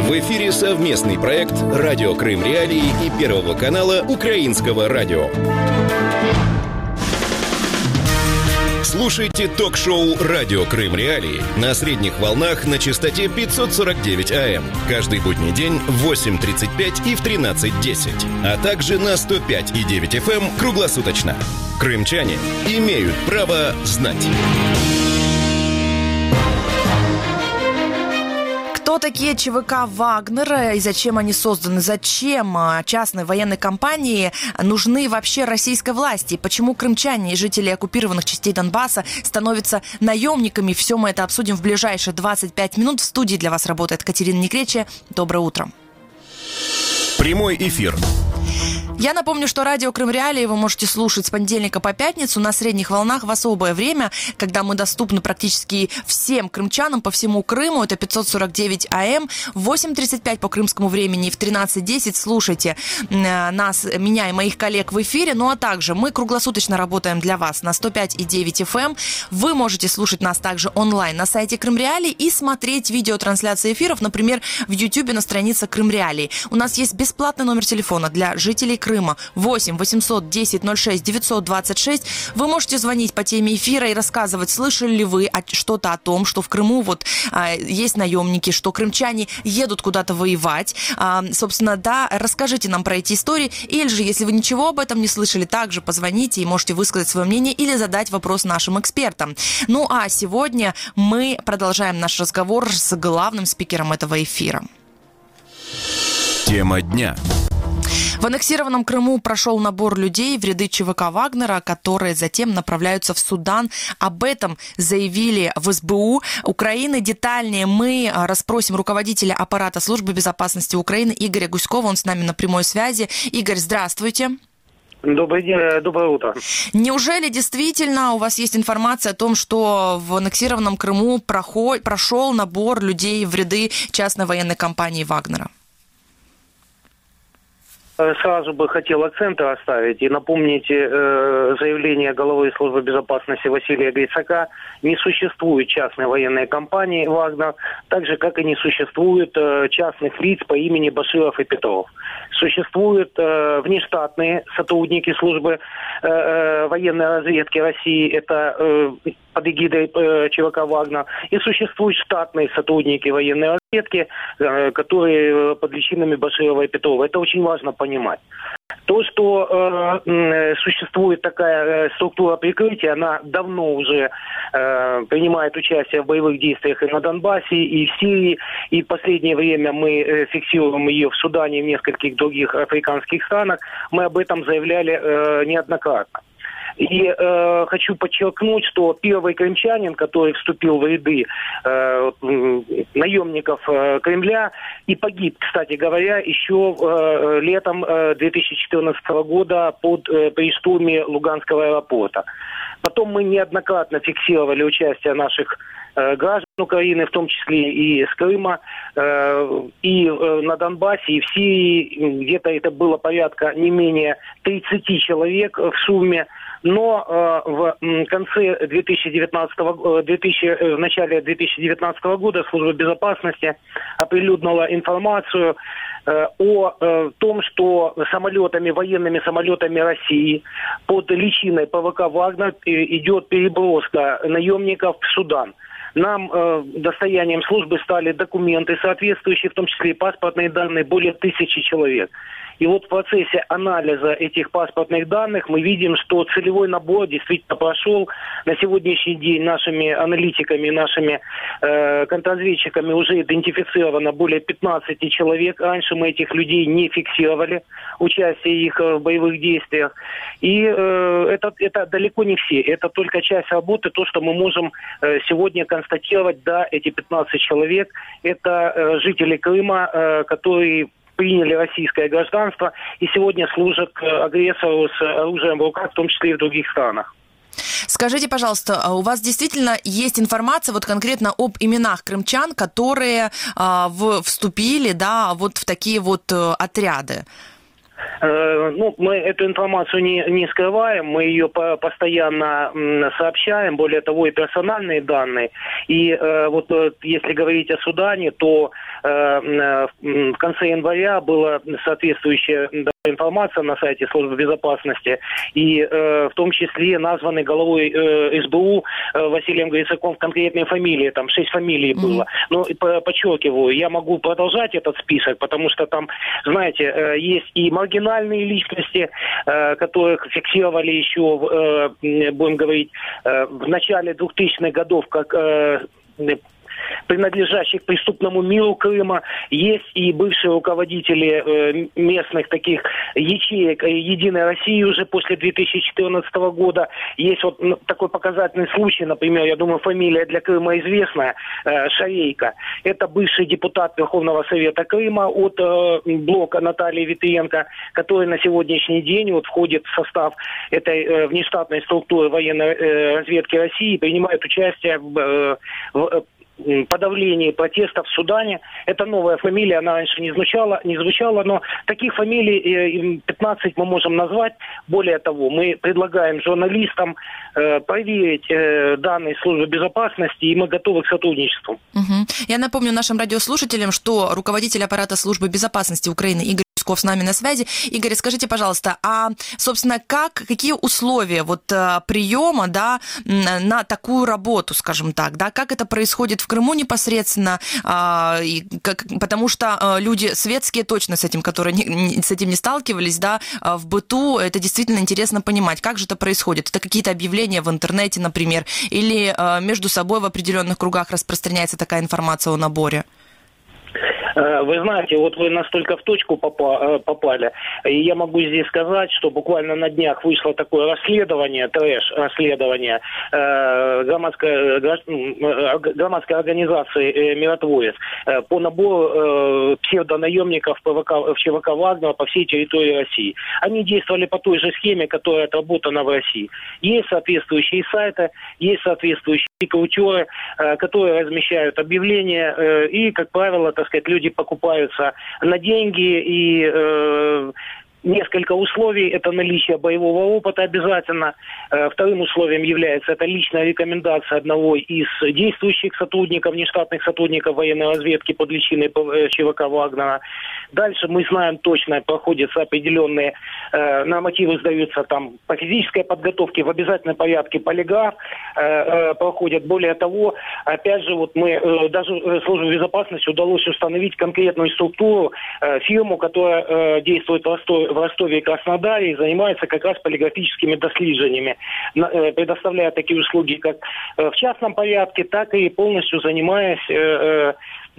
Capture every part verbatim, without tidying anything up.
В эфире совместный проект «Радио Крым Реалии» и Первого канала Украинского радио. Слушайте ток-шоу «Радио Крым Реалии» на средних волнах на частоте пятьсот сорок девять АМ каждый будний день в восемь тридцать пять и в тринадцать десять, а также на сто пять и девять эф эм круглосуточно. Крымчане имеют право знать. Кто такие ЧВК «Вагнер» и зачем они созданы? Зачем частной военной компании нужны вообще российской власти? Почему крымчане и жители оккупированных частей Донбасса становятся наемниками? Все мы это обсудим в ближайшие двадцать пять минут. В студии для вас работает Катерина Некречия. Доброе утро. Прямой эфир. Я напомню, что радио Крым Реалии вы можете слушать с понедельника по пятницу на средних волнах в особое время, когда мы доступны практически всем крымчанам по всему Крыму. Это пятьсот сорок девять АМ, в восемь тридцать пять по крымскому времени и в тринадцать десять слушайте нас, меня и моих коллег в эфире. Ну а также мы круглосуточно работаем для вас на сто пять и девять эф эм. Вы можете слушать нас также онлайн на сайте Крым Реалии и смотреть видеотрансляции эфиров, например, в Ютубе на странице Крым Реалии. У нас есть бесплатный номер телефона для жителей Крыма. Крыма восемь восемьсот десять ноль шесть девятьсот двадцать шесть. Вы можете звонить по теме эфира и рассказывать, слышали ли вы что-то о том, что в Крыму вот а, есть наемники, что крымчане едут куда-то воевать. А, собственно, да, расскажите нам про эти истории. Или же, если вы ничего об этом не слышали, также позвоните и можете высказать свое мнение или задать вопрос нашим экспертам. Ну а сегодня мы продолжаем наш разговор с главным спикером этого эфира. Тема дня. В аннексированном Крыму прошел набор людей в ряды ЧВК «Вагнера», которые затем направляются в Судан. Об этом заявили в эс бэ у Украины. Детальнее мы расспросим руководителя аппарата службы безопасности Украины Игоря Гуськова. Он с нами на прямой связи. Игорь, здравствуйте. Добрый день, доброе утро. Неужели действительно у вас есть информация о том, что в аннексированном Крыму проход... прошел набор людей в ряды частной военной компании «Вагнера»? Сразу бы хотел акценты оставить и напомнить э, заявление главы службы безопасности Василия Грицака. Не существует частной военной компании «Вагнер», так же, как и не существует э, частных лиц по имени Баширов и Петров. Существуют э, внештатные сотрудники службы э, э, военной разведки России, это э, под эгидой э, ЧВК «Вагнер», и существуют штатные сотрудники военной разведки, э, которые под личинами Баширова и Петрова. Это очень важно понимать. То, что э, существует такая э, структура прикрытия, она давно уже э, принимает участие в боевых действиях и на Донбассе, и в Сирии. И в последнее время мы э, фиксируем ее в Судане и в нескольких других африканских странах. Мы об этом заявляли э, неоднократно. И э, хочу подчеркнуть, что первый крымчанин, который вступил в ряды э, наемников э, Кремля и погиб, кстати говоря, еще э, летом э, две тысячи четырнадцатого года под, э, при штурме Луганского аэропорта. Потом мы неоднократно фиксировали участие наших э, граждан Украины, в том числе и с Крыма, э, и э, на Донбассе, и в Сирии. Где-то это было порядка не менее тридцати человек в сумме. Но э, в конце две тысячи девятнадцатого, две тысячи, в начале две тысячи девятнадцатого года служба безопасности оприлюднила информацию э, о э, том, что самолетами, военными самолетами России под личиной ПВК «Вагнер» идет переброска наемников в Судан. Нам э, достоянием службы стали документы соответствующие, в том числе и паспортные данные, более тысячи человек. И вот в процессе анализа этих паспортных данных мы видим, что целевой набор действительно прошел. На сегодняшний день нашими аналитиками, нашими э, контрразведчиками уже идентифицировано более пятнадцати человек. Раньше мы этих людей не фиксировали, участие их в боевых действиях. И э, это, это далеко не все. Это только часть работы, то, что мы можем э, сегодня констатировать. Да, эти пятнадцать человек – это э, жители Крыма, э, которые приняли российское гражданство и сегодня служат агрессору с оружием в руках, в том числе и в других странах. Скажите, пожалуйста, у вас действительно есть информация вот конкретно об именах крымчан, которые а, в, вступили, да, вот в такие вот а, отряды? Ну, мы эту информацию не, не скрываем, мы ее по- постоянно сообщаем, более того, и персональные данные. И э, вот если говорить о Судане, то э, в конце января была соответствующая информация на сайте Службы безопасности, и э, в том числе названы главой э, СБУ э, Василием Грицаком конкретные фамилии, там шесть фамилий mm-hmm. было. Но по- подчеркиваю, я могу продолжать этот список, потому что там, знаете, э, есть и маргинальные личности, э, которых фиксировали еще, э, будем говорить, э, в начале двухтысячных годов, как э, принадлежащих к преступному миру Крыма. Есть и бывшие руководители э, местных таких ячеек «Единой России» уже после две тысячи четырнадцатого года. Есть вот ну, такой показательный случай, например, я думаю, фамилия для Крыма известная, э, Шарейко. Это бывший депутат Верховного Совета Крыма от э, блока Натальи Витриенко, который на сегодняшний день вот, входит в состав этой э, внештатной структуры военной э, разведки России, принимает участие в, э, в подавлении протестов в Судане. Это новая фамилия, она раньше не звучала, не звучала, но таких фамилий пятнадцать мы можем назвать. Более того, мы предлагаем журналистам э, проверить э, данные службы безопасности, и мы готовы к сотрудничеству. Угу. Я напомню нашим радиослушателям, что руководитель аппарата службы безопасности Украины Игорь Юсков с нами на связи. Игорь, скажите, пожалуйста, а, собственно, как, какие условия вот приема, да, на такую работу, скажем так, да, как это происходит в Крыму непосредственно, а, и как, потому что а, люди светские точно с этим, которые не, не, с этим не сталкивались, да, а в быту это действительно интересно понимать, как же это происходит. Это какие-то объявления в интернете, например, или а, между собой в определенных кругах распространяется такая информация о наборе? Вы знаете, вот вы настолько в точку попали, и я могу здесь сказать, что буквально на днях вышло такое расследование, трэш-расследование э, громадской, громадской организации «Миротворец» по набору э, псевдонаемников ПВК, в ЧВК «Вагнера» по всей территории России. Они действовали по той же схеме, которая отработана в России. Есть соответствующие сайты, есть соответствующие рекрутеры, э, которые размещают объявления, э, и, как правило, так сказать, люди покупаются на деньги, и э, несколько условий. Это наличие боевого опыта обязательно. Вторым условием является это личная рекомендация одного из действующих сотрудников, нештатных сотрудников военной разведки под личиной ЧВК «Вагнера». Дальше мы знаем точно, проходятся определенные э, нормативы, сдаются там по физической подготовке, в обязательном порядке полиграф э, э, проходят. Более того, опять же, вот мы, э, даже службе безопасности удалось установить конкретную структуру, э, фирму, которая э, действует в Ростове, в Ростове и Краснодаре и занимается как раз полиграфическими дослежениями, э, предоставляя такие услуги как э, в частном порядке, так и полностью занимаясь э,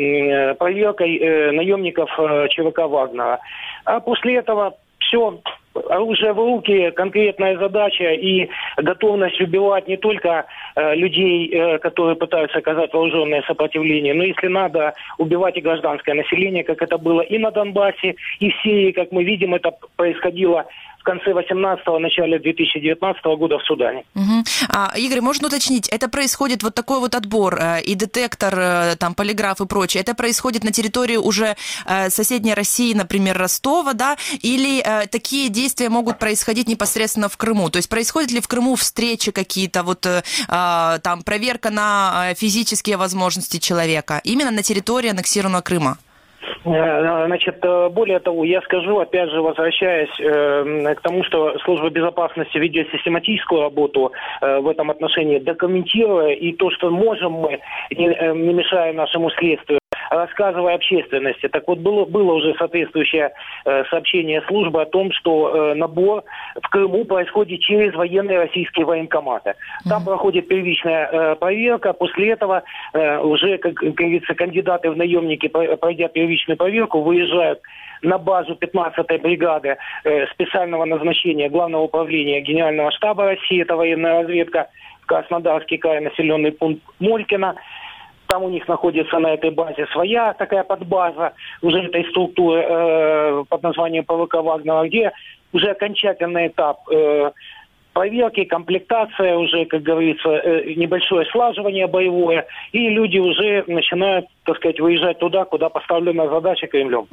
э, проверкой э, наемников э, ЧВК «Вагнера». А после этого все, оружие в руки, конкретная задача и готовность убивать не только э, людей, э, которые пытаются оказать вооруженное сопротивление, но если надо, убивать и гражданское население, как это было и на Донбассе, и в Сирии, как мы видим, это происходило в конце восемнадцатого, начале две тысячи девятнадцатого года в Судане. Угу. А, Игорь, можно уточнить, это происходит вот такой вот отбор э, и детектор, э, там, полиграф и прочее, это происходит на территории уже э, соседней России, например, Ростова, да, или э, такие действия могут происходить непосредственно в Крыму? То есть происходят ли в Крыму встречи какие-то, вот э, там, проверка на физические возможности человека именно на территории аннексированного Крыма? Значит, более того, я скажу, опять же, возвращаясь э, к тому, что служба безопасности ведет систематическую работу э, в этом отношении, документируя, и то, что можем мы, не, не мешая нашему следствию, рассказывая общественности. Так вот, было, было уже соответствующее э, сообщение службы о том, что э, набор в Крыму происходит через военные российские военкоматы. Там mm-hmm. проходит первичная э, проверка, после этого э, уже, как говорится, кандидаты в наемники, пройдя первичную проверку, выезжают на базу пятнадцатой бригады э, специального назначения Главного управления Генерального штаба России, это военная разведка, в Краснодарский край, населенный пункт Молькино. Там у них находится на этой базе своя такая подбаза уже этой структуры э, под названием ПВК «Вагнера», где уже окончательный этап э, проверки, комплектация, уже, как говорится, э, небольшое слаживание боевое, и люди уже начинают, так сказать, выезжать туда, куда поставлена задача Кремлем. Угу.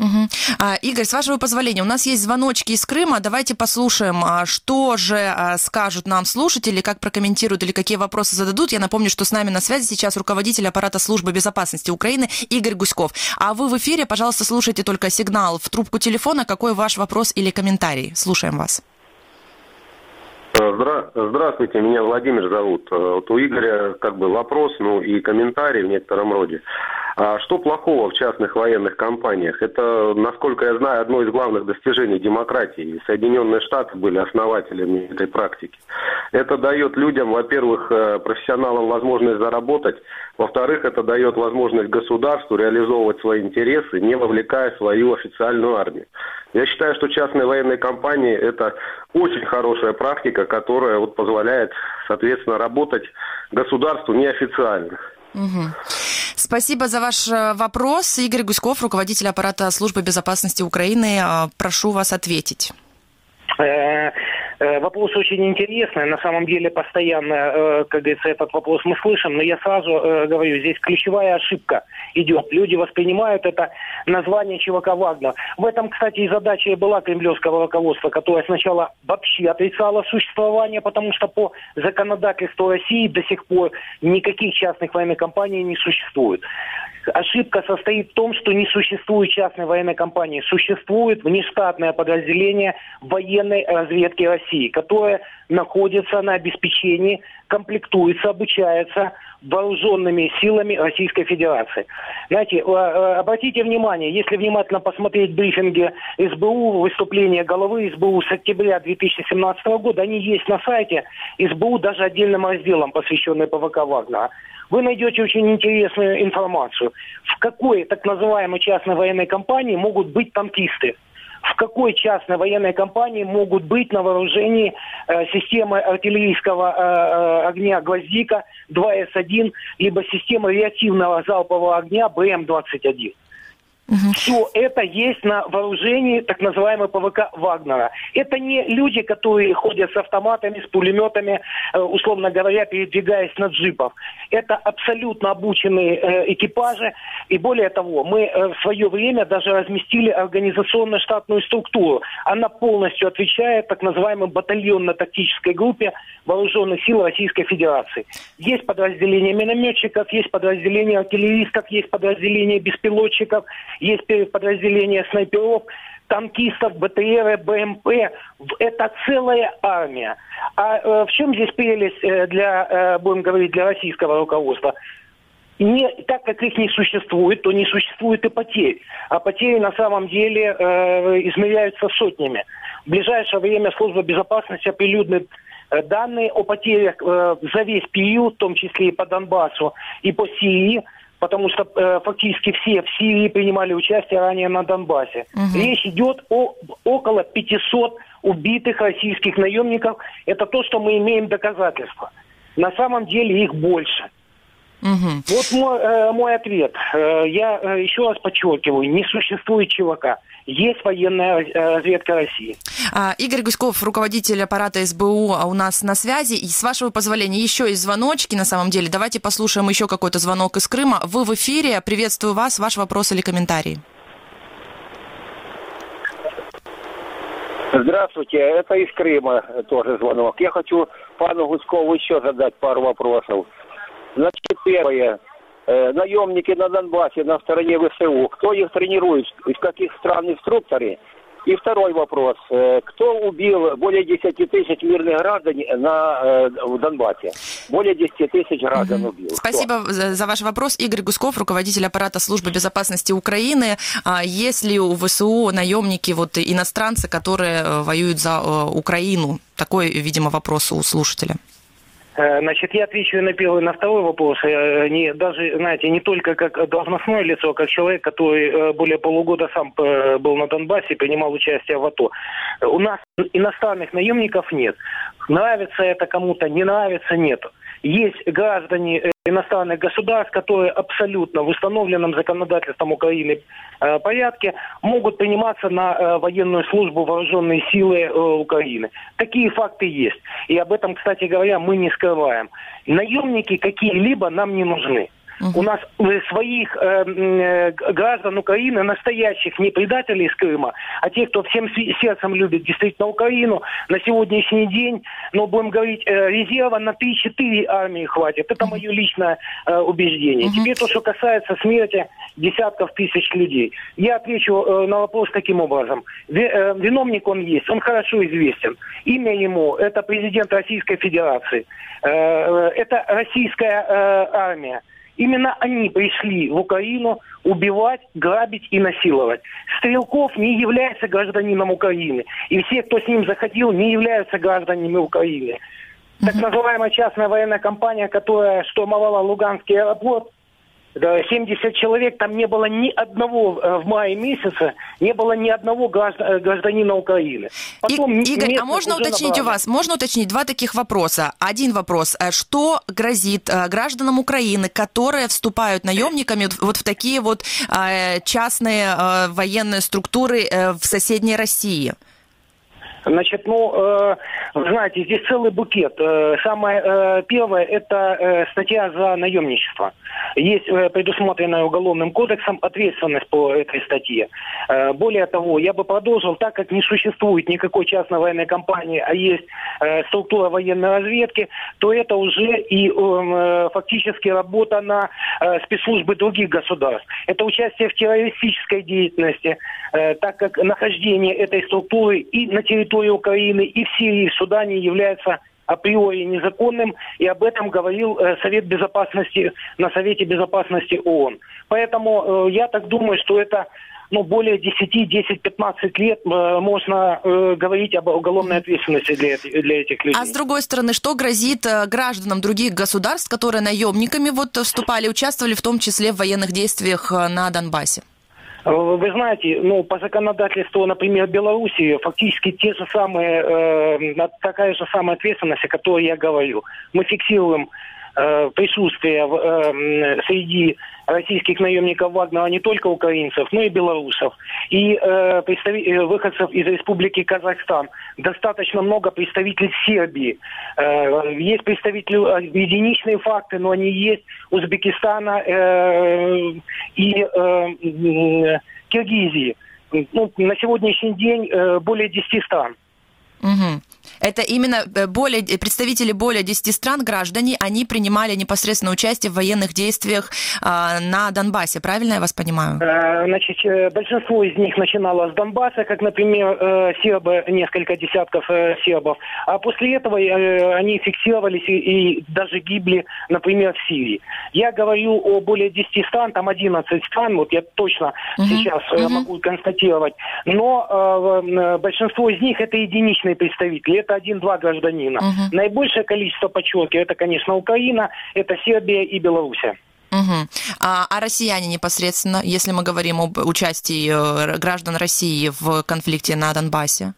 А, Игорь, с вашего позволения, у нас есть звоночки из Крыма. Давайте послушаем, что же скажут нам слушатели, как прокомментируют или какие вопросы зададут. Я напомню, что с нами на связи сейчас руководитель аппарата службы безопасности Украины Игорь Гуськов. А вы в эфире, пожалуйста, слушайте только сигнал в трубку телефона. Какой ваш вопрос или комментарий? Слушаем вас. Здра... Здравствуйте, меня Владимир зовут. Вот у Игоря как бы вопрос, ну и комментарий в некотором роде. А что плохого в частных военных компаниях? Это, насколько я знаю, одно из главных достижений демократии. Соединенные Штаты были основателями этой практики. Это дает людям, во-первых, профессионалам возможность заработать. Во-вторых, это дает возможность государству реализовывать свои интересы, не вовлекая свою официальную армию. Я считаю, что частные военные компании – это очень хорошая практика, которая вот позволяет, соответственно, работать государству неофициально. Угу. Спасибо за ваш вопрос. Игорь Гуськов, руководитель аппарата службы безопасности Украины. Прошу вас ответить. Вопрос очень интересный. На самом деле постоянно, как говорится, этот вопрос мы слышим, но я сразу говорю, здесь ключевая ошибка идет. Люди воспринимают это название ЧВК «Вагнер». В этом, кстати, и задача и была кремлевского руководства, которое сначала вообще отрицало существование, потому что по законодательству России до сих пор никаких частных военных компаний не существует. Ошибка состоит в том, что не существует частной военной компании. Существует внештатное подразделение военной разведки России, которое находится на обеспечении, комплектуется, обучается вооруженными силами Российской Федерации. Знаете, обратите внимание, если внимательно посмотреть брифинги СБУ, выступления главы СБУ с октября две тысячи семнадцатого года, они есть на сайте СБУ, даже отдельным разделом, посвященный ПВК «Вагнера». Вы найдете очень интересную информацию. В какой так называемой частной военной компании могут быть танкисты? В какой частной военной компании могут быть на вооружении э, системы артиллерийского э, э, огня «Гвоздика» два эс один, либо системы реактивного залпового огня бэ эм двадцать один? Угу. Все это есть на вооружении так называемой ПВК «Вагнера». Это не люди, которые ходят с автоматами, с пулеметами, условно говоря, передвигаясь на джипах. Это абсолютно обученные экипажи. И более того, мы в свое время даже разместили организационно-штатную структуру. Она полностью отвечает так называемой батальонно-тактической группе Вооруженных сил Российской Федерации. Есть подразделения минометчиков, есть подразделения артиллеристов, есть подразделения беспилотчиков, есть подразделения снайперов, танкистов, БТР, БМП. Это целая армия. А э, в чем здесь прелесть э, для, э, будем говорить, для российского руководства? Не, так как их не существует, то не существует и потерь. А потери на самом деле э, измеряются сотнями. В ближайшее время служба безопасности оприлюднит э, данные о потерях э, за весь период, в том числе и по Донбассу, и по Сирии, потому что э, фактически все в Сирии принимали участие ранее на Донбассе. Угу. Речь идет о около пятисот убитых российских наемников. Это то, что мы имеем доказательства. На самом деле их больше. Угу. Вот мой, э, мой ответ. Э, я э, еще раз подчеркиваю, не существует ЧВК. Есть военная разведка России. А, Игорь Гуськов, руководитель аппарата СБУ, у нас на связи. И с вашего позволения еще есть звоночки, на самом деле. Давайте послушаем еще какой-то звонок из Крыма. Вы в эфире. Приветствую вас. Ваш вопрос или комментарий? Здравствуйте. Это из Крыма тоже звонок. Я хочу пану Гуськову еще задать пару вопросов. Значит, первое. Наемники на Донбассе на стороне ВСУ. Кто их тренирует? Из каких стран инструкторы? И второй вопрос. Кто убил более десяти тысяч мирных граждан на, в Донбассе? Более десяти тысяч граждан угу. убил. Спасибо Кто? за ваш вопрос. Игорь Гуськов, руководитель аппарата службы безопасности Украины. Есть ли у ВСУ наемники, вот, иностранцы, которые воюют за Украину? Такой, видимо, вопрос у слушателя. Значит, я отвечу на первый, на второй вопрос. Не, даже, знаете, не только как должностное лицо, а как человек, который более полугода сам был на Донбассе, принимал участие в АТО. У нас иностранных наемников нет. Нравится это кому-то, не нравится, нет. Есть граждане иностранных государств, которые абсолютно в установленном законодательством Украины э, порядке могут приниматься на э, военную службу вооруженные силы э, Украины. Такие факты есть. И об этом, кстати говоря, мы не скрываем. Наемники какие-либо нам не нужны. Угу. У нас своих э, э, граждан Украины, настоящих, не предателей из Крыма, а тех, кто всем сердцем любит действительно Украину, на сегодняшний день, ну, будем говорить, э, резерва на три-четыре армии хватит. Это угу. мое личное э, убеждение. Угу. Теперь то, что касается смерти десятков тысяч людей. Я отвечу э, на вопрос таким образом. Виновник он есть, он хорошо известен. Имя ему – это президент Российской Федерации. Это российская армия. Именно они пришли в Украину убивать, грабить и насиловать. Стрелков не является гражданином Украины. И все, кто с ним заходил, не являются гражданами Украины. Так называемая частная военная компания, которая штурмовала Луганский аэропорт, семьдесят человек, там не было ни одного в мае месяце, не было ни одного гражданина Украины. Потом И, Игорь, а можно уточнить набрали. у вас, можно уточнить два таких вопроса. Один вопрос, что грозит гражданам Украины, которые вступают наемниками вот в такие вот частные военные структуры в соседней России? Значит, ну, э, знаете, здесь целый букет. Э, самое э, первое – это э, статья за наемничество. Есть э, предусмотренная Уголовным кодексом ответственность по этой статье. Э, более того, я бы продолжил, так как не существует никакой частной военной компании, а есть э, структура военной разведки, то это уже и э, фактически работа на э, спецслужбы других государств. Это участие в террористической деятельности, э, так как нахождение этой структуры и на территории Украины, и в Сирии, и в Судане является априори незаконным, и об этом говорил э, Совет Безопасности на Совете Безопасности ООН. Поэтому э, я так думаю, что это ну, более десять, десять, пятнадцать лет э, можно э, говорить об уголовной ответственности для, для этих людей. А с другой стороны, что грозит э, гражданам других государств, которые наемниками вот вступали, участвовали в том числе в военных действиях на Донбассе? Вы знаете, ну, по законодательству, например, Белоруссии, фактически те же самые, э, такая же самая ответственность, о которой я говорю. Мы фиксируем э, присутствие в, э, среди российских наемников Вагнера не только украинцев, но и белорусов. И э, представи- выходцев из Республики Казахстан. Достаточно много представителей Сербии. Э, есть представители, единичные факты, но они есть, Узбекистана э, и э, Киргизии. Ну, на сегодняшний день э, более десяти стран. Угу. Это именно более, представители более десяти стран, граждане, они принимали непосредственно участие в военных действиях э, на Донбассе, правильно я вас понимаю? Значит, большинство из них начинало с Донбасса, как, например, э, сербы, несколько десятков э, сербов, а после этого э, они фиксировались и, и даже гибли, например, в Сирии. Я говорю о более десяти стран, там одиннадцать стран, вот я точно uh-huh. сейчас э, uh-huh. могу констатировать, но э, большинство из них это единичные представители. Это один-два гражданина. Угу. Наибольшее количество, подчеркиваю, это, конечно, Украина, это Сербия и Белоруссия. Угу. А, а россияне непосредственно, если мы говорим об участии граждан России в конфликте на Донбассе?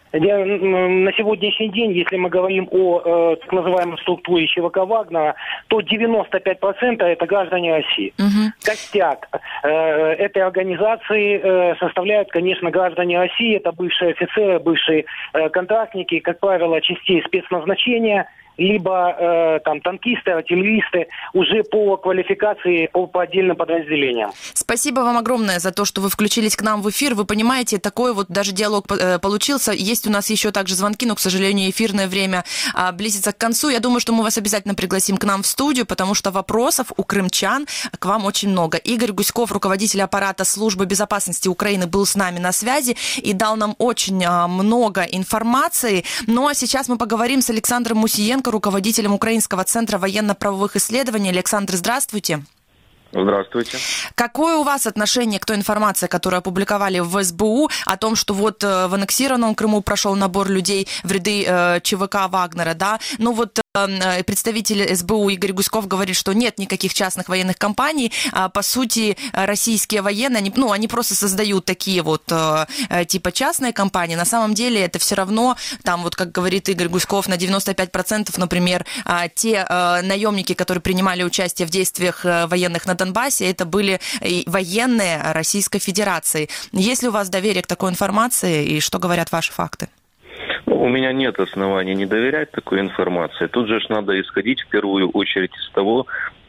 На сегодняшний день, если мы говорим о э, так называемой структуре ЧВК Вагнера, то девяносто пять процентов это граждане России. Угу. Костяк э, этой организации э, составляют, конечно, граждане России. Это бывшие офицеры, бывшие э, контрактники, как правило, частей спецназначения, либо э, там танкисты, артиллеристы уже по квалификации, по, по отдельным подразделениям. Спасибо вам огромное за то, что вы включились к нам в эфир. Вы понимаете, такой вот даже диалог э, получился. Есть у нас еще также звонки, но, к сожалению, эфирное время э, близится к концу. Я думаю, что мы вас обязательно пригласим к нам в студию, потому что вопросов у крымчан к вам очень много. Игорь Гуськов, руководитель аппарата Службы безопасности Украины, был с нами на связи и дал нам очень э, много информации. Ну а сейчас мы поговорим с Александром Мусиенко, руководителем Украинского центра военно-правовых исследований. Александр, здравствуйте. Здравствуйте. Какое у вас отношение к той информации, которую опубликовали в СБУ, о том, что вот в аннексированном Крыму прошел набор людей в ряды э, ЧВК Вагнера, да? Ну вот э, представитель СБУ Игорь Гуськов говорит, что нет никаких частных военных компаний. А, по сути, российские военные, они, ну, они просто создают такие вот э, типа частные компании. На самом деле это все равно, там вот, как говорит Игорь Гуськов, на девяносто пять процентов, например, э, те э, наемники, которые принимали участие в действиях э, военных на Донбассе, это были военные Российской Федерации. Есть ли у вас доверие к такой информации и что говорят ваши факты? У меня нет оснований не доверять такой информации. Тут же надо исходить в первую очередь из того,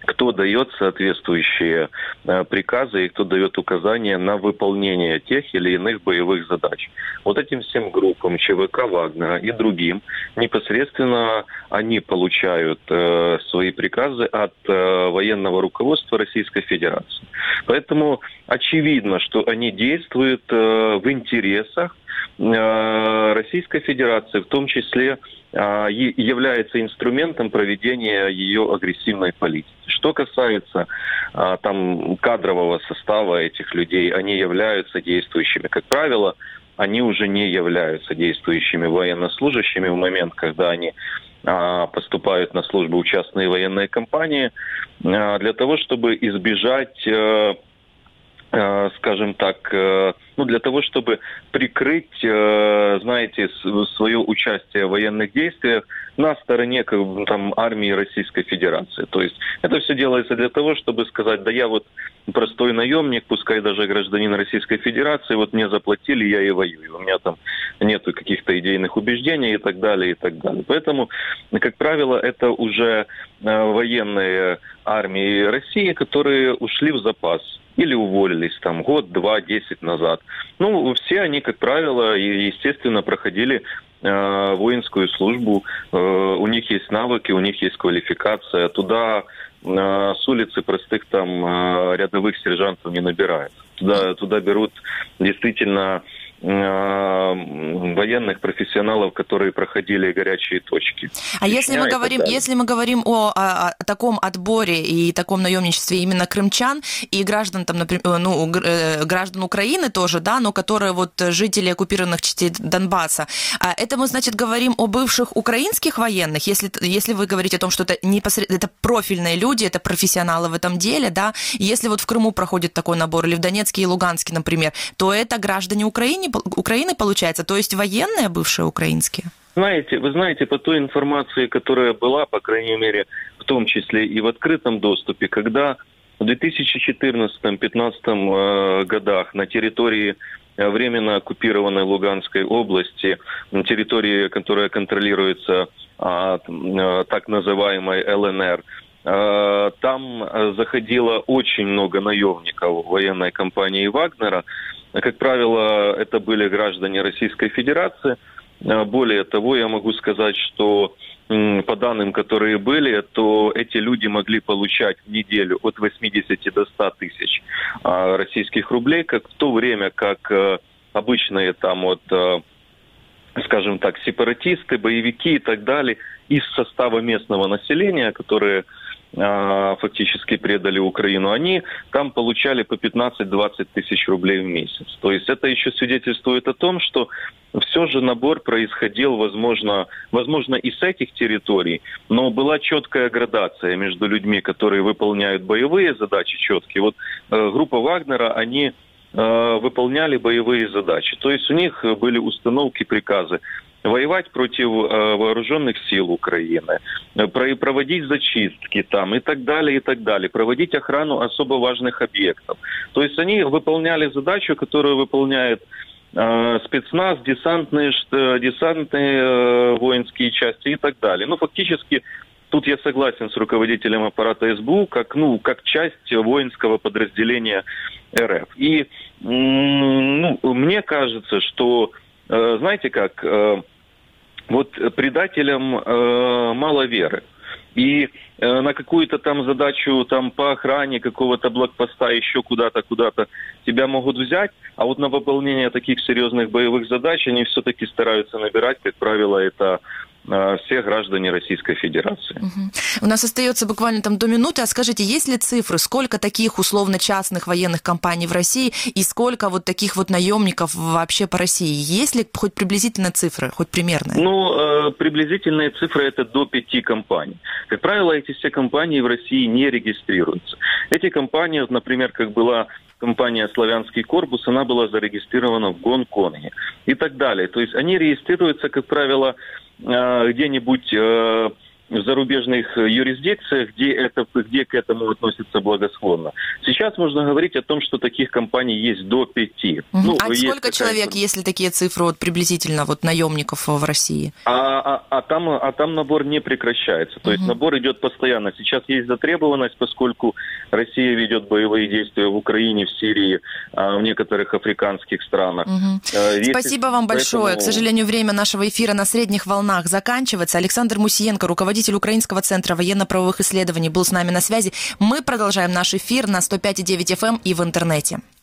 кто дает соответствующие э, приказы и кто дает указания на выполнение тех или иных боевых задач. Вот этим всем группам ЧВК Вагнера и другим непосредственно они получают э, свои приказы от э, военного руководства Российской Федерации. Поэтому очевидно, что они действуют э, в интересах э, Российской Федерации, в том числе является инструментом проведения ее агрессивной политики. Что касается а, там кадрового состава этих людей, они являются действующими. Как правило, они уже не являются действующими военнослужащими в момент, когда они а, поступают на службу в частные военные компании, а, для того, чтобы избежать, а, а, скажем так, а, ну, для того, чтобы прикрыть, э, знаете, свое участие в военных действиях на стороне как бы, там, армии Российской Федерации. То есть это все делается для того, чтобы сказать, да я вот простой наемник, пускай даже гражданин Российской Федерации, вот мне заплатили, я и воюю. У меня там нету каких-то идейных убеждений и так далее, и так далее. Поэтому, как правило, это уже э, военные армии России, которые ушли в запас или уволились там год, два, десять назад. Ну, все они, как правило, естественно, проходили э, воинскую службу. Э, у них есть навыки, у них есть квалификация. Туда э, с улицы простых там э, рядовых сержантов не набирают. Туда, туда берут действительно военных профессионалов, которые проходили горячие точки. А если мы говорим, если мы говорим о, о, о таком отборе и таком наемничестве именно крымчан и граждан, там, например, ну, граждан Украины тоже, да, но которые вот жители оккупированных частей Донбасса, это мы, значит, говорим о бывших украинских военных, если, если вы говорите о том, что это, непосредственно, это профильные люди, это профессионалы в этом деле, да, и если вот в Крыму проходит такой набор, или в Донецке и Луганске, например, то это граждане Украины, Украины, получается, то есть военные бывшие украинские? Знаете, вы знаете, по той информации, которая была, по крайней мере, в том числе и в открытом доступе, когда в две тысячи четырнадцатом-пятнадцатом э, годах на территории временно оккупированной Луганской области, на территории, которая контролируется э, э, так называемой ЛНР, э, там заходило очень много наемников военной компании Вагнера. Как правило, это были граждане Российской Федерации. Более того, я могу сказать, что по данным, которые были, то эти люди могли получать в неделю от восьмидесяти до ста тысяч российских рублей, как в то время как обычные там вот, скажем так, сепаратисты, боевики и так далее из состава местного населения, которые фактически предали Украину, они там получали по пятнадцать-двадцать тысяч рублей в месяц. То есть это еще свидетельствует о том, что все же набор происходил, возможно, возможно и с этих территорий, но была четкая градация между людьми, которые выполняют боевые задачи четкие. Вот э, группа Вагнера, они э, выполняли боевые задачи. То есть у них были установки, приказы воевать против э, вооруженных сил Украины, э, проводить зачистки там и так далее, и так далее, проводить охрану особо важных объектов. То есть они выполняли задачу, которую выполняет э, спецназ, десантные, э, десантные э, воинские части и так далее. Ну, фактически, тут я согласен с руководителем аппарата СБУ, как, ну, как часть воинского подразделения РФ. И ну, мне кажется, что знаете как, вот предателям мало веры. И на какую-то там задачу там по охране какого-то блокпоста, еще куда-то, куда-то тебя могут взять, а вот на выполнение таких серьезных боевых задач они все-таки стараются набирать, как правило, это все граждане Российской Федерации. Угу. У нас остается буквально там до минуты. А скажите, есть ли цифры, сколько таких условно частных военных компаний в России и сколько вот таких вот наемников вообще по России? Есть ли хоть приблизительно цифры, хоть примерные? Ну, э, приблизительные цифры это до пяти компаний. Как правило, эти все компании в России не регистрируются. Эти компании, например, как была компания «Славянский корпус», она была зарегистрирована в Гонконге и так далее. То есть они регистрируются, как правило, где-нибудь в зарубежных юрисдикциях, где, это, где к этому относятся благосклонно. Сейчас можно говорить о том, что таких компаний есть до пяти. Угу. Ну, а сколько человек, если такие цифры вот, приблизительно вот, наемников в России? А, а, а, там, а там набор не прекращается. То угу. есть набор идет постоянно. Сейчас есть затребованность, поскольку Россия ведет боевые действия в Украине, в Сирии, в некоторых африканских странах. Угу. Если... Спасибо вам большое. Поэтому... К сожалению, время нашего эфира на средних волнах заканчивается. Александр Мусиенко, руководитель Украинского центра военно-правовых исследований, был с нами на связи. Мы продолжаем наш эфир на сто пять и девять эф эм и в интернете.